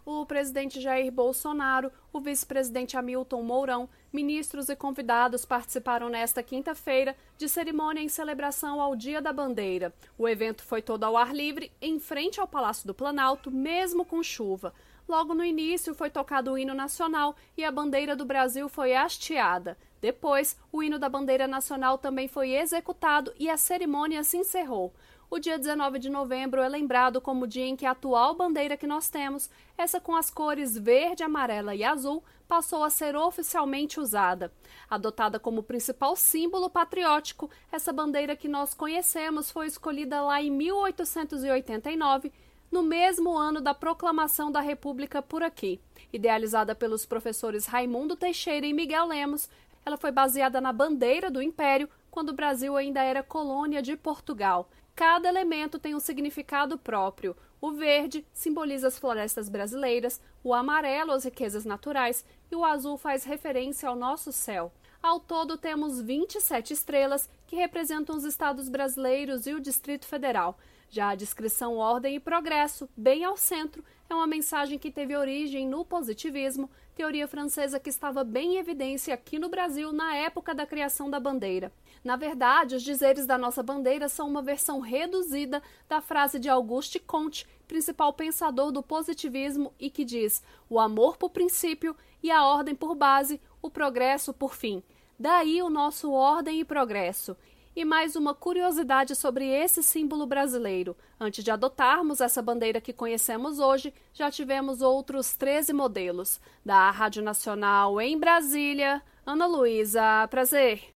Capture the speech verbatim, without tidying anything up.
O presidente Jair Bolsonaro, o vice-presidente Hamilton Mourão, ministros e convidados participaram nesta quinta-feira de cerimônia em celebração ao Dia da Bandeira. O evento foi todo ao ar livre, em frente ao Palácio do Planalto, mesmo com chuva. Logo no início foi tocado o hino nacional e a bandeira do Brasil foi hasteada. Depois, o hino da bandeira nacional também foi executado e a cerimônia se encerrou. O dia dezenove de novembro é lembrado como o dia em que a atual bandeira que nós temos, essa com as cores verde, amarela e azul, passou a ser oficialmente usada. Adotada como principal símbolo patriótico, essa bandeira que nós conhecemos foi escolhida lá em mil oitocentos e oitenta e nove, no mesmo ano da proclamação da República por aqui. Idealizada pelos professores Raimundo Teixeira e Miguel Lemos, ela foi baseada na bandeira do Império, quando o Brasil ainda era colônia de Portugal. Cada elemento tem um significado próprio. O verde simboliza as florestas brasileiras, o amarelo as riquezas naturais e o azul faz referência ao nosso céu. Ao todo, temos vinte e sete estrelas que representam os estados brasileiros e o Distrito Federal. Já a descrição Ordem e Progresso, bem ao centro, é uma mensagem que teve origem no positivismo, teoria francesa que estava bem em evidência aqui no Brasil na época da criação da bandeira. Na verdade, os dizeres da nossa bandeira são uma versão reduzida da frase de Auguste Comte, principal pensador do positivismo, e que diz: o amor por princípio e a ordem por base, o progresso por fim. Daí o nosso Ordem e Progresso. E mais uma curiosidade sobre esse símbolo brasileiro. Antes de adotarmos essa bandeira que conhecemos hoje, já tivemos outros treze modelos. Da Rádio Nacional em Brasília, Ana Luísa, prazer.